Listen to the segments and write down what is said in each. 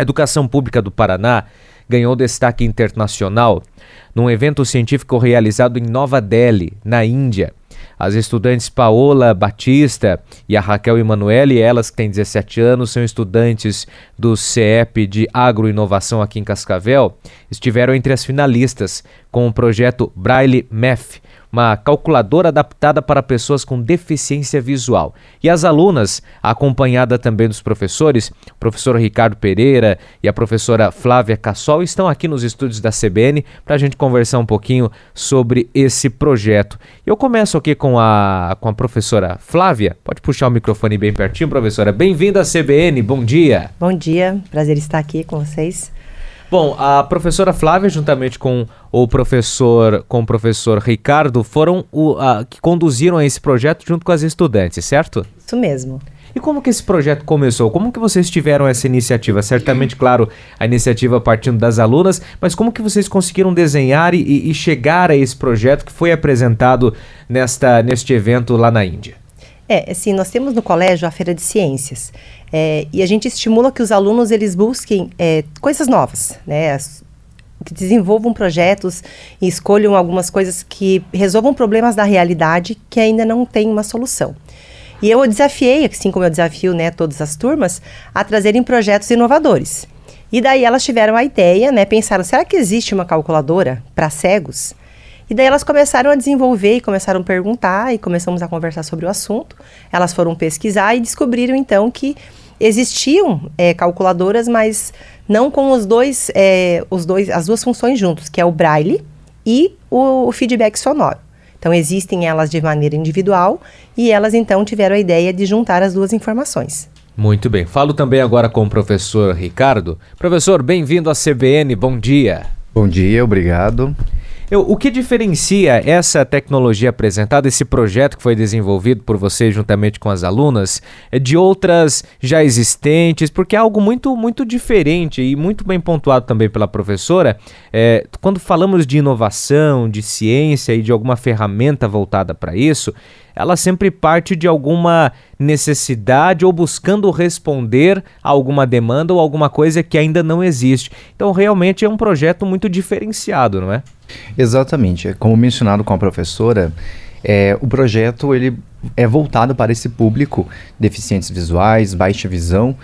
A educação pública do Paraná ganhou destaque internacional num evento científico realizado em Nova Delhi, na Índia. As estudantes Paola Batista e a Raquel Emanuele, elas que têm 17 anos, são estudantes do CEP de Agroinovação aqui em Cascavel, estiveram entre as finalistas com o projeto Braille Math, uma calculadora adaptada para pessoas com deficiência visual. E as alunas, acompanhada também dos professores, o professor Ricardo Pereira e a professora Flávia Cassol, estão aqui nos estúdios da CBN para a gente conversar um pouquinho sobre esse projeto. Eu começo aqui com a professora Flávia. Pode puxar o microfone bem pertinho, professora. Bem-vinda à CBN, bom dia. Bom dia, prazer estar aqui com vocês. Bom, a professora Flávia, juntamente com o professor Ricardo, foram que conduziram esse projeto junto com as estudantes, certo? Isso mesmo. E como que esse projeto começou? Como que vocês tiveram essa iniciativa? Certamente, claro, a iniciativa partindo das alunas, mas como que vocês conseguiram desenhar e chegar a esse projeto que foi apresentado neste evento lá na Índia? Assim, nós temos no colégio a Feira de Ciências e a gente estimula que os alunos eles busquem coisas novas, né? Que desenvolvam projetos e escolham algumas coisas que resolvam problemas da realidade que ainda não tem uma solução. E eu desafiei, assim como eu desafio, né, todas as turmas, a trazerem projetos inovadores. E daí elas tiveram a ideia, né, pensaram, será que existe uma calculadora para cegos? E daí elas começaram a desenvolver e começaram a perguntar e começamos a conversar sobre o assunto. Elas foram pesquisar e descobriram então que existiam calculadoras, mas não com as duas funções juntos, que é o Braille e o feedback sonoro. Então existem elas de maneira individual e elas então tiveram a ideia de juntar as duas informações. Muito bem. Falo também agora com o professor Ricardo. Professor, bem-vindo à CBN, bom dia. Bom dia, obrigado. O que diferencia essa tecnologia apresentada, esse projeto que foi desenvolvido por vocês juntamente com as alunas, de outras já existentes? Porque é algo muito, muito diferente e muito bem pontuado também pela professora. Quando falamos de inovação, de ciência e de alguma ferramenta voltada para isso, ela sempre parte de alguma necessidade ou buscando responder a alguma demanda ou alguma coisa que ainda não existe. Então, realmente é um projeto muito diferenciado, não é? Exatamente. Como mencionado com a professora, o projeto ele é voltado para esse público, deficientes visuais, baixa visão,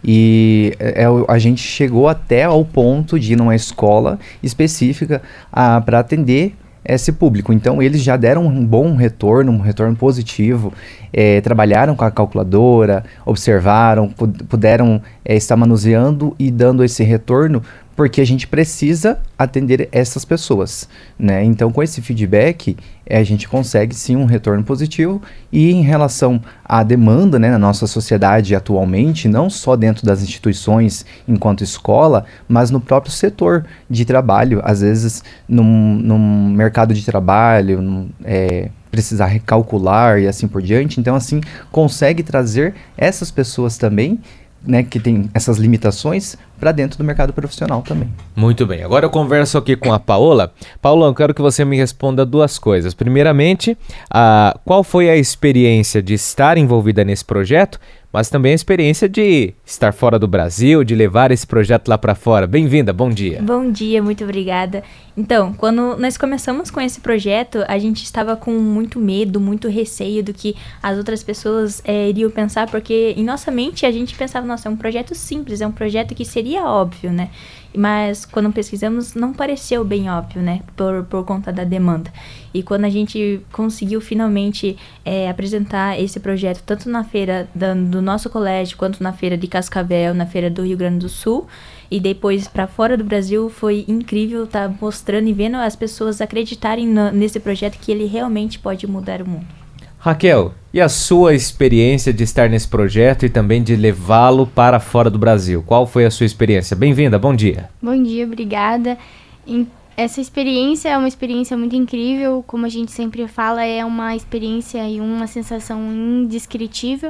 e a gente chegou até ao ponto de ir numa escola específica para atender esse público. Então, eles já deram um bom retorno, um retorno positivo, trabalharam com a calculadora, observaram, puderam estar manuseando e dando esse retorno, porque a gente precisa atender essas pessoas, né? Então, com esse feedback, a gente consegue sim um retorno positivo. E em relação à demanda, né, na nossa sociedade atualmente, não só dentro das instituições enquanto escola, mas no próprio setor de trabalho, às vezes num mercado de trabalho, precisar recalcular e assim por diante. Então, assim, consegue trazer essas pessoas também, né, que tem essas limitações, para dentro do mercado profissional também. Muito bem, agora eu converso aqui com a Paola. Paola, eu quero que você me responda duas coisas. Primeiramente, qual foi a experiência de estar envolvida nesse projeto, mas também a experiência de estar fora do Brasil, de levar esse projeto lá para fora. Bem-vinda, bom dia. Bom dia, muito obrigada. Então, quando nós começamos com esse projeto, a gente estava com muito medo, muito receio do que as outras pessoas iriam pensar, porque em nossa mente a gente pensava, nossa, é um projeto simples, é um projeto que seria óbvio, né? Mas quando pesquisamos não pareceu bem óbvio, né? Por conta da demanda. E quando a gente conseguiu finalmente apresentar esse projeto, tanto na feira do nosso colégio, quanto na feira de Cascavel, na feira do Rio Grande do Sul, e depois para fora do Brasil, foi incrível estar mostrando e vendo as pessoas acreditarem nesse projeto, que ele realmente pode mudar o mundo. Raquel, e a sua experiência de estar nesse projeto e também de levá-lo para fora do Brasil? Qual foi a sua experiência? Bem-vinda, bom dia. Bom dia, obrigada. Essa experiência é uma experiência muito incrível, como a gente sempre fala, é uma experiência e uma sensação indescritível.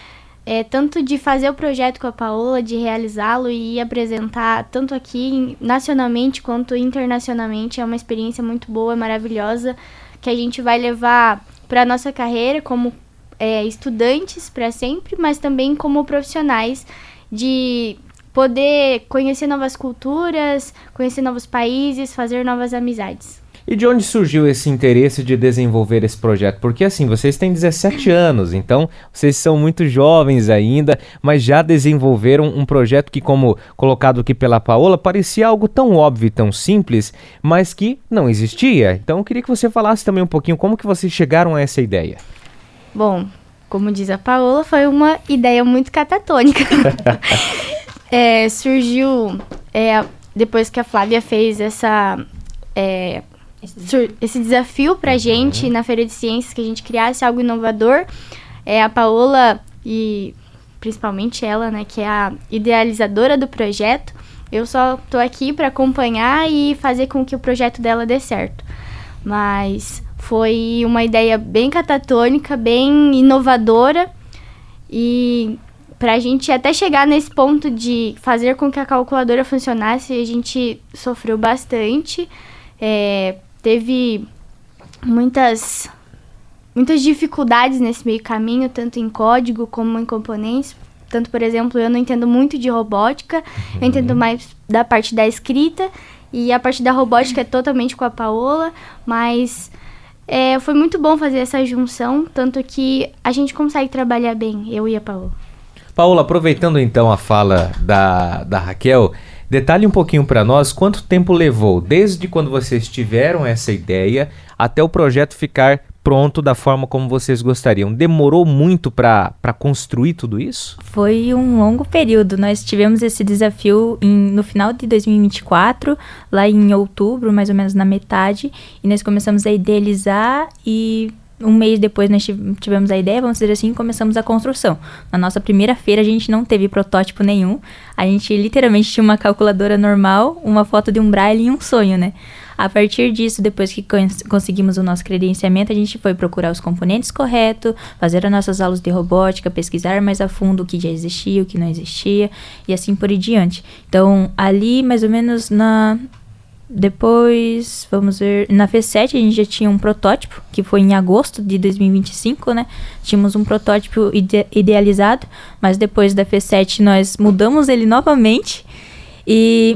Tanto de fazer o projeto com a Paola, de realizá-lo e apresentar tanto aqui nacionalmente quanto internacionalmente, é uma experiência muito boa, maravilhosa, que a gente vai levar para a nossa carreira como estudantes para sempre, mas também como profissionais, de poder conhecer novas culturas, conhecer novos países, fazer novas amizades. E de onde surgiu esse interesse de desenvolver esse projeto? Porque assim, vocês têm 17 anos, então vocês são muito jovens ainda, mas já desenvolveram um projeto que, como colocado aqui pela Paola, parecia algo tão óbvio e tão simples, mas que não existia. Então eu queria que você falasse também um pouquinho como que vocês chegaram a essa ideia. Bom, como diz a Paola, foi uma ideia muito catatônica. Surgiu depois que a Flávia fez esse desafio pra gente na Feira de Ciências, que a gente criasse algo inovador. A Paola, e principalmente ela, né, que é a idealizadora do projeto, eu só tô aqui para acompanhar e fazer com que o projeto dela dê certo. Mas foi uma ideia bem catatônica, bem inovadora, e pra gente até chegar nesse ponto de fazer com que a calculadora funcionasse, a gente sofreu bastante. Teve muitas dificuldades nesse meio caminho, tanto em código como em componentes. Tanto, por exemplo, eu não entendo muito de robótica, eu entendo mais da parte da escrita, e a parte da robótica é totalmente com a Paola, mas foi muito bom fazer essa junção, tanto que a gente consegue trabalhar bem, eu e a Paola. Paola, aproveitando então a fala da Raquel, detalhe um pouquinho para nós quanto tempo levou desde quando vocês tiveram essa ideia até o projeto ficar pronto da forma como vocês gostariam. Demorou muito para construir tudo isso? Foi um longo período. Nós tivemos esse desafio no final de 2024, lá em outubro, mais ou menos na metade, e nós começamos a idealizar e um mês depois nós tivemos a ideia, vamos dizer assim, e começamos a construção. Na nossa primeira feira a gente não teve protótipo nenhum, a gente literalmente tinha uma calculadora normal, uma foto de um braille e um sonho, né? A partir disso, depois que conseguimos o nosso credenciamento, a gente foi procurar os componentes corretos, fazer as nossas aulas de robótica, pesquisar mais a fundo o que já existia, o que não existia, e assim por diante. Então, ali mais ou menos Depois, vamos ver, na F7 a gente já tinha um protótipo, que foi em agosto de 2025, né? Tínhamos um protótipo idealizado, mas depois da F7 nós mudamos ele novamente e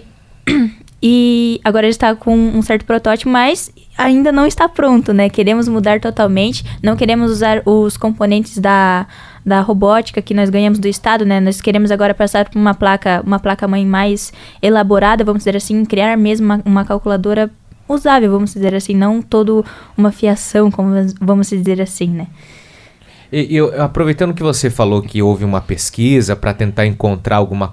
agora ele está com um certo protótipo, mas ainda não está pronto, né? Queremos mudar totalmente, não queremos usar os componentes da robótica que nós ganhamos do Estado, né? Nós queremos agora passar por uma placa-mãe mais elaborada, vamos dizer assim, criar mesmo uma calculadora usável, vamos dizer assim, não toda uma fiação, como vamos dizer assim, né? E aproveitando que você falou que houve uma pesquisa para tentar encontrar alguma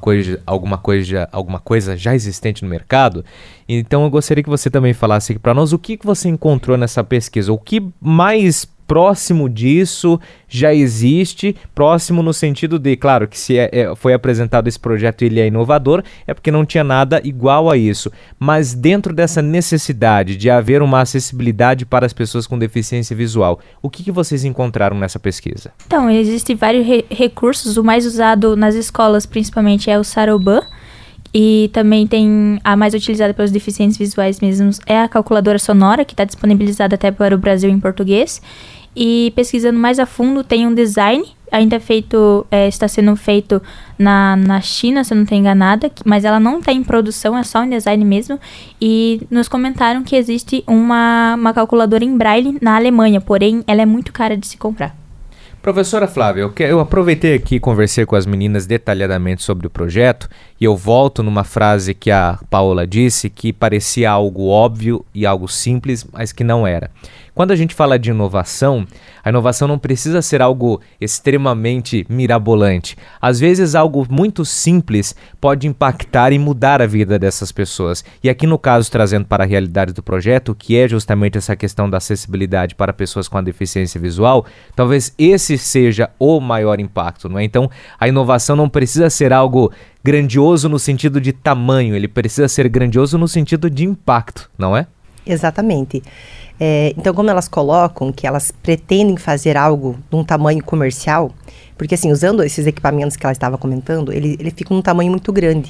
coisa já existente no mercado, então eu gostaria que você também falasse aqui para nós o que você encontrou nessa pesquisa, o que mais próximo disso já existe, próximo no sentido de, claro, que se foi apresentado esse projeto e ele é inovador, é porque não tinha nada igual a isso, mas dentro dessa necessidade de haver uma acessibilidade para as pessoas com deficiência visual, o que vocês encontraram nessa pesquisa? Então, existem vários recursos, o mais usado nas escolas principalmente é o Saroban, e também tem a mais utilizada pelos deficientes visuais mesmos, é a calculadora sonora, que está disponibilizada até para o Brasil em português. E pesquisando mais a fundo, tem um design, ainda está sendo feito na China, se eu não estou enganada, mas ela não está em produção, é só um design mesmo. E nos comentaram que existe uma calculadora em braille na Alemanha, porém ela é muito cara de se comprar. Professora Flávia, eu aproveitei aqui e conversei com as meninas detalhadamente sobre o projeto e eu volto numa frase que a Paola disse que parecia algo óbvio e algo simples, mas que não era. Quando a gente fala de inovação, a inovação não precisa ser algo extremamente mirabolante. Às vezes algo muito simples pode impactar e mudar a vida dessas pessoas. E aqui no caso, trazendo para a realidade do projeto, que é justamente essa questão da acessibilidade para pessoas com a deficiência visual, talvez esse seja o maior impacto, não é? Então, a inovação não precisa ser algo grandioso no sentido de tamanho, ele precisa ser grandioso no sentido de impacto, não é? Exatamente. Então, como elas colocam que elas pretendem fazer algo de um tamanho comercial, porque assim, usando esses equipamentos que ela estava comentando, ele fica num tamanho muito grande. Então,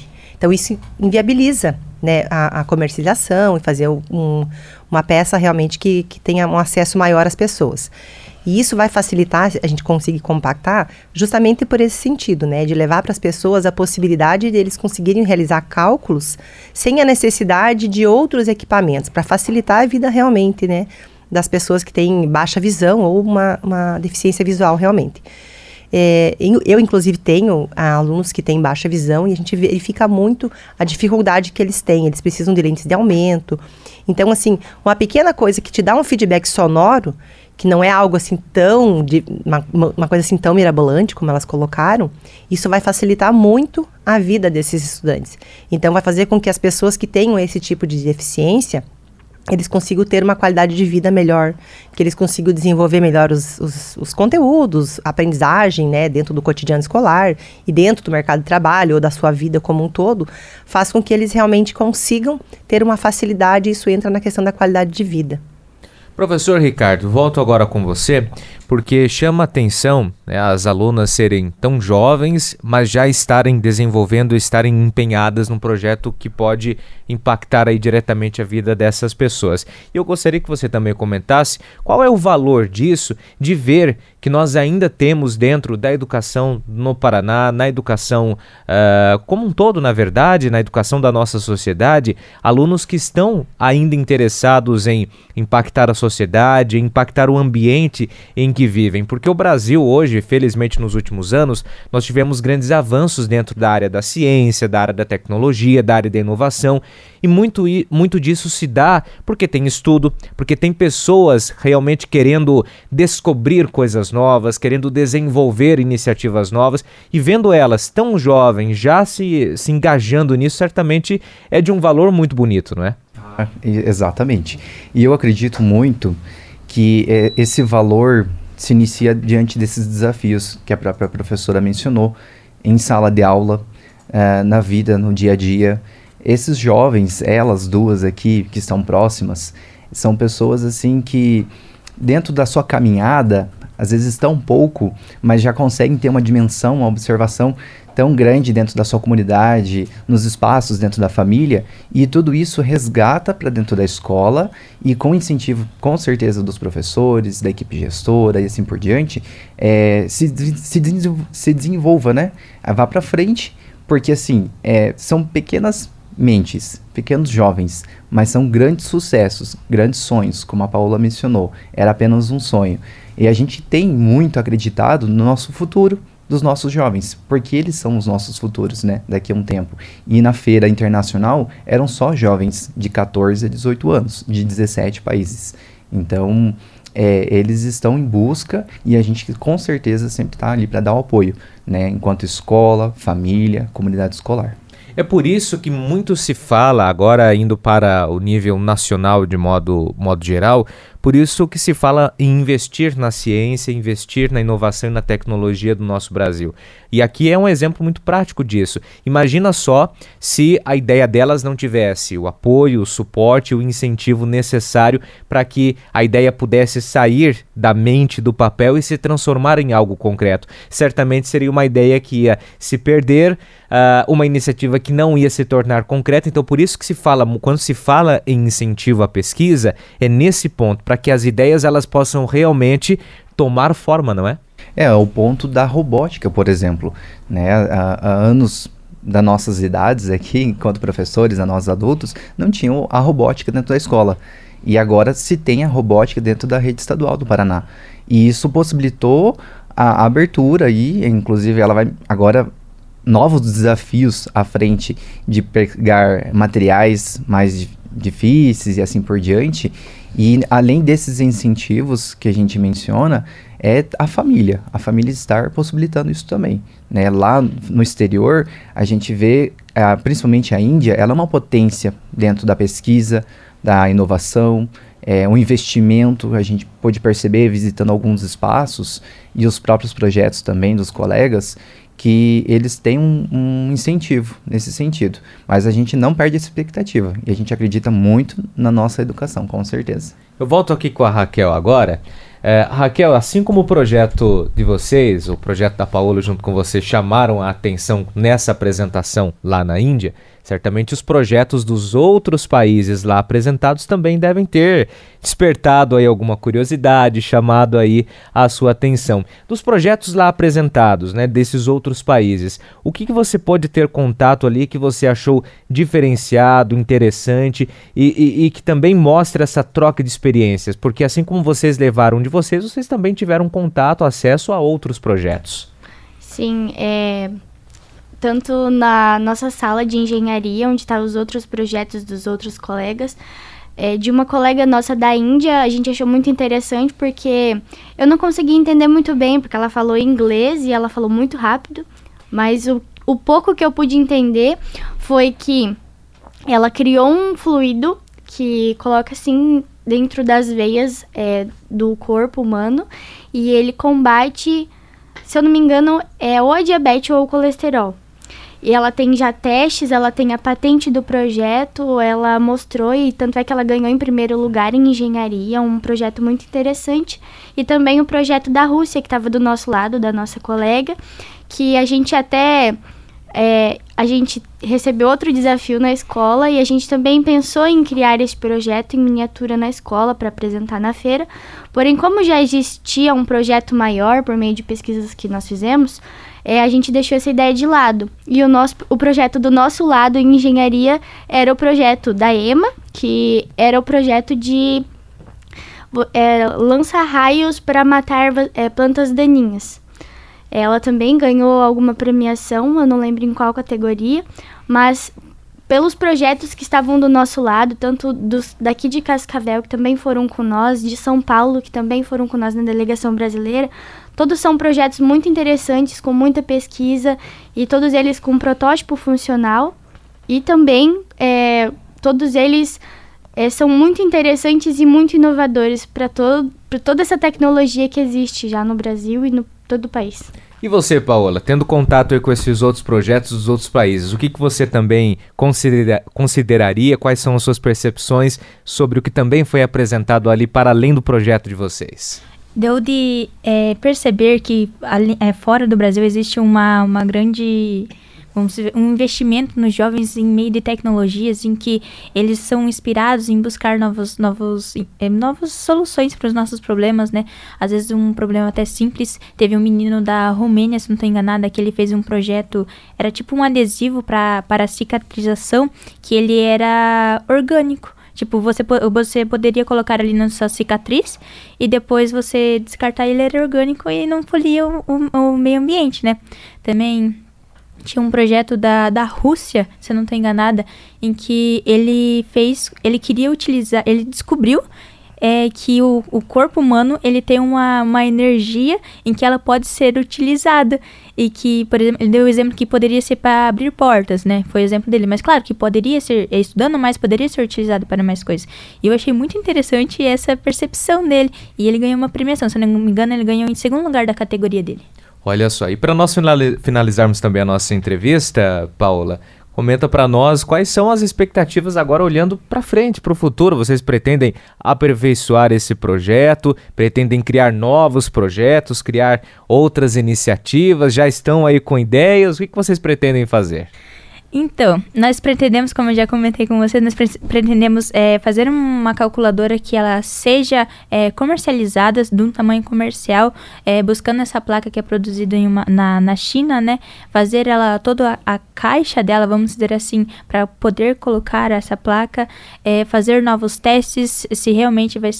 Então, isso inviabiliza, né, a comercialização e fazer uma peça realmente que tenha um acesso maior às pessoas. E isso vai facilitar a gente conseguir compactar justamente por esse sentido, né? De levar para as pessoas a possibilidade de eles conseguirem realizar cálculos sem a necessidade de outros equipamentos, para facilitar a vida realmente, né? Das pessoas que têm baixa visão ou uma deficiência visual realmente. Eu, inclusive, tenho alunos que têm baixa visão e a gente verifica muito a dificuldade que eles têm. Eles precisam de lentes de aumento. Então, assim, uma pequena coisa que te dá um feedback sonoro, que não é algo assim uma coisa assim tão mirabolante como elas colocaram, isso vai facilitar muito a vida desses estudantes. Então, vai fazer com que as pessoas que tenham esse tipo de deficiência, eles consigam ter uma qualidade de vida melhor, que eles consigam desenvolver melhor os conteúdos, a aprendizagem, né, dentro do cotidiano escolar e dentro do mercado de trabalho ou da sua vida como um todo, faz com que eles realmente consigam ter uma facilidade, e isso entra na questão da qualidade de vida. Professor Ricardo, volto agora com você, porque chama a atenção, né, as alunas serem tão jovens, mas já estarem desenvolvendo, estarem empenhadas num projeto que pode impactar aí diretamente a vida dessas pessoas. E eu gostaria que você também comentasse qual é o valor disso, de ver que nós ainda temos dentro da educação no Paraná, na educação como um todo, na verdade, na educação da nossa sociedade, alunos que estão ainda interessados em impactar a sociedade, impactar o ambiente em que vivem, porque o Brasil hoje, felizmente nos últimos anos, nós tivemos grandes avanços dentro da área da ciência, da área da tecnologia, da área da inovação, e muito disso se dá porque tem estudo, porque tem pessoas realmente querendo descobrir coisas novas, querendo desenvolver iniciativas novas, e vendo elas tão jovens já se engajando nisso, certamente é de um valor muito bonito, não é? Exatamente. E eu acredito muito que esse valor se inicia diante desses desafios que a própria professora mencionou, em sala de aula, na vida, no dia a dia. Esses jovens, elas duas aqui, que estão próximas, são pessoas assim que, dentro da sua caminhada, às vezes estão pouco, mas já conseguem ter uma dimensão, uma observação tão grande dentro da sua comunidade, nos espaços dentro da família, e tudo isso resgata para dentro da escola, e com incentivo, com certeza, dos professores, da equipe gestora e assim por diante, se desenvolva, né? Vá para frente, porque assim, são pequenas mentes, pequenos jovens, mas são grandes sucessos, grandes sonhos, como a Paola mencionou, era apenas um sonho. E a gente tem muito acreditado no nosso futuro, dos nossos jovens, porque eles são os nossos futuros, né, daqui a um tempo. E na feira internacional eram só jovens de 14 a 18 anos, de 17 países. Então, eles estão em busca, e a gente com certeza sempre está ali para dar o apoio, né, enquanto escola, família, comunidade escolar. É por isso que muito se fala, agora indo para o nível nacional de modo geral, por isso que se fala em investir na ciência, investir na inovação e na tecnologia do nosso Brasil. E aqui é um exemplo muito prático disso. Imagina só se a ideia delas não tivesse o apoio, o suporte, o incentivo necessário para que a ideia pudesse sair da mente, do papel e se transformar em algo concreto. Certamente seria uma ideia que ia se perder, uma iniciativa que não ia se tornar concreta. Então, por isso que se fala, quando se fala em incentivo à pesquisa, é nesse ponto, para que as ideias elas possam realmente tomar forma, não é? O ponto da robótica, por exemplo, né? Há anos das nossas idades aqui, enquanto professores, a nós adultos, não tinham a robótica dentro da escola. E agora se tem a robótica dentro da rede estadual do Paraná. E isso possibilitou a abertura e, inclusive, ela vai agora novos desafios à frente de pegar materiais mais difíceis e assim por diante. E além desses incentivos que a gente menciona, é a família estar possibilitando isso também, né? Lá no exterior, a gente vê, principalmente a Índia, ela é uma potência dentro da pesquisa, da inovação, um investimento, a gente pôde perceber visitando alguns espaços e os próprios projetos também dos colegas, que eles têm um incentivo nesse sentido. Mas a gente não perde essa expectativa e a gente acredita muito na nossa educação, com certeza. Eu volto aqui com a Raquel agora. Raquel, assim como o projeto de vocês, o projeto da Paola junto com você, chamaram a atenção nessa apresentação lá na Índia, certamente os projetos dos outros países lá apresentados também devem ter despertado aí alguma curiosidade, chamado aí a sua atenção. Dos projetos lá apresentados, né, desses outros países, o que você pode ter contato ali que você achou diferenciado, interessante e que também mostra essa troca de experiências? Porque assim como vocês levaram de vocês também tiveram contato, acesso a outros projetos. Sim, tanto na nossa sala de engenharia, onde estavam os outros projetos dos outros colegas, de uma colega nossa da Índia, a gente achou muito interessante porque eu não consegui entender muito bem, porque ela falou inglês e ela falou muito rápido, mas o pouco que eu pude entender foi que ela criou um fluido que coloca assim dentro das veias do corpo humano e ele combate, se eu não me engano, ou a diabetes ou o colesterol. E ela tem já testes, ela tem a patente do projeto, ela mostrou e tanto é que ela ganhou em primeiro lugar em engenharia, um projeto muito interessante. E também o projeto da Rússia, que estava do nosso lado, da nossa colega, que a gente até... a gente recebeu outro desafio na escola e a gente também pensou em criar esse projeto em miniatura na escola para apresentar na feira. Porém, como já existia um projeto maior por meio de pesquisas que nós fizemos, a gente deixou essa ideia de lado. E o projeto do nosso lado em engenharia era o projeto da EMA, que era o projeto de lançar raios para matar plantas daninhas. Ela também ganhou alguma premiação, eu não lembro em qual categoria, mas pelos projetos que estavam do nosso lado, tanto daqui de Cascavel, que também foram com nós, de São Paulo, que também foram com nós na delegação brasileira, todos são projetos muito interessantes, com muita pesquisa, e todos eles com protótipo funcional, e também todos eles são muito interessantes e muito inovadores para toda essa tecnologia que existe já no Brasil e no todo o país. E você, Paola, tendo contato aí com esses outros projetos dos outros países, o que você também consideraria, quais são as suas percepções sobre o que também foi apresentado ali para além do projeto de vocês? Deu de perceber que fora do Brasil existe uma grande... vamos dizer, um investimento nos jovens em meio de tecnologias em que eles são inspirados em buscar novas soluções para os nossos problemas, né? Às vezes um problema até simples. Teve um menino da Romênia, se não estou enganada, que ele fez um projeto, era tipo um adesivo para cicatrização, que ele era orgânico. Tipo, você poderia colocar ali na sua cicatriz e depois você descartar ele, era orgânico e não polia o meio ambiente, né? Também... tinha um projeto da Rússia, se eu não estou enganada, em que ele descobriu que o corpo humano, ele tem uma energia em que ela pode ser utilizada, e que, por exemplo, ele deu o exemplo que poderia ser para abrir portas, né, foi o exemplo dele, mas claro que poderia ser, estudando mais, poderia ser utilizado para mais coisas, e eu achei muito interessante essa percepção dele, e ele ganhou uma premiação, se eu não me engano, ele ganhou em segundo lugar da categoria dele. Olha só, e para nós finalizarmos também a nossa entrevista, Paola, comenta para nós quais são as expectativas agora olhando para frente, para o futuro. Vocês pretendem aperfeiçoar esse projeto, pretendem criar novos projetos, criar outras iniciativas, já estão aí com ideias? O que vocês pretendem fazer? Então, nós pretendemos, como eu já comentei com vocês, nós pretendemos fazer uma calculadora que ela seja comercializada de um tamanho comercial, buscando essa placa que é produzida na China, né? Fazer ela, toda a caixa dela, vamos dizer assim, para poder colocar essa placa, fazer novos testes, se realmente vai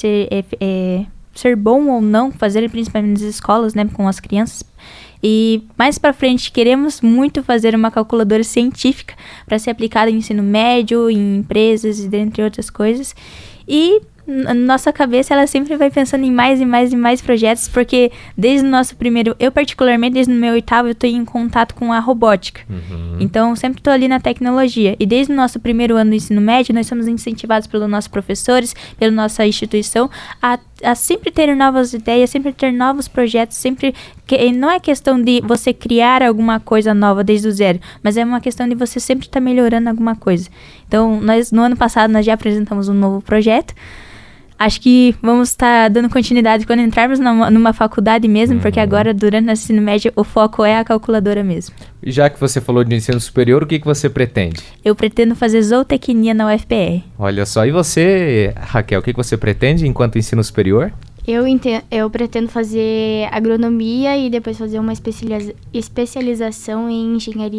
ser bom ou não, fazer principalmente nas escolas, né, com as crianças. E mais para frente queremos muito fazer uma calculadora científica para ser aplicada em ensino médio, em empresas e dentre outras coisas. E nossa cabeça, ela sempre vai pensando em mais e mais e mais projetos, porque desde o nosso primeiro, eu particularmente, desde o meu oitavo, eu estou em contato com a robótica. Uhum. Então, sempre estou ali na tecnologia. E desde o nosso primeiro ano do ensino médio, nós somos incentivados pelos nossos professores, pela nossa instituição, a sempre ter novas ideias, sempre ter novos projetos, sempre... não é questão de você criar alguma coisa nova desde o zero, mas é uma questão de você sempre estar melhorando alguma coisa. Então, no ano passado, nós já apresentamos um novo projeto. acho que vamos estar dando continuidade quando entrarmos numa faculdade mesmo, porque agora, durante o ensino médio, o foco é a calculadora mesmo. E já que você falou de ensino superior, o que você pretende? Eu pretendo fazer zootecnia na UFPR. Olha só, e você, Raquel, o que você pretende enquanto ensino superior? Eu pretendo fazer agronomia e depois fazer uma especialização em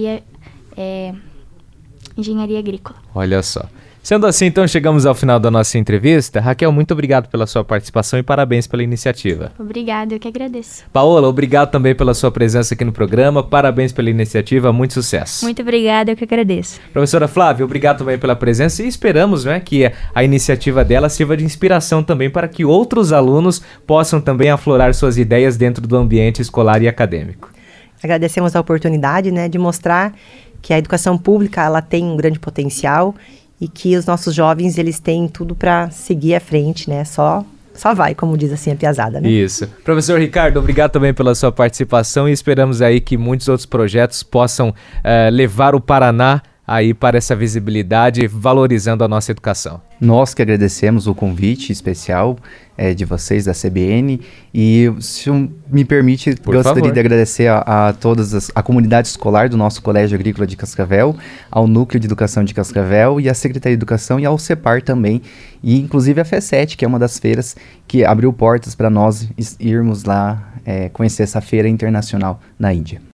engenharia agrícola. Olha só. Sendo assim, então, chegamos ao final da nossa entrevista. Raquel, muito obrigado pela sua participação e parabéns pela iniciativa. Obrigada, eu que agradeço. Paola, obrigado também pela sua presença aqui no programa. Parabéns pela iniciativa, muito sucesso. Muito obrigada, eu que agradeço. Professora Flávia, obrigado também pela presença e esperamos, né, que a iniciativa dela sirva de inspiração também para que outros alunos possam também aflorar suas ideias dentro do ambiente escolar e acadêmico. Agradecemos a oportunidade, né, de mostrar que a educação pública ela tem um grande potencial e que os nossos jovens, eles têm tudo para seguir à frente, né? Só vai, como diz assim a piazada, né? Isso. Professor Ricardo, obrigado também pela sua participação e esperamos aí que muitos outros projetos possam levar o Paraná aí para essa visibilidade, valorizando a nossa educação. Nós que agradecemos o convite especial de vocês da CBN e, se me permite, gostaria de agradecer a todas a comunidade escolar do nosso Colégio Agrícola de Cascavel, ao Núcleo de Educação de Cascavel e à Secretaria de Educação e ao CEPAR também, e inclusive a FESET, que é uma das feiras que abriu portas para nós irmos lá conhecer essa feira internacional na Índia.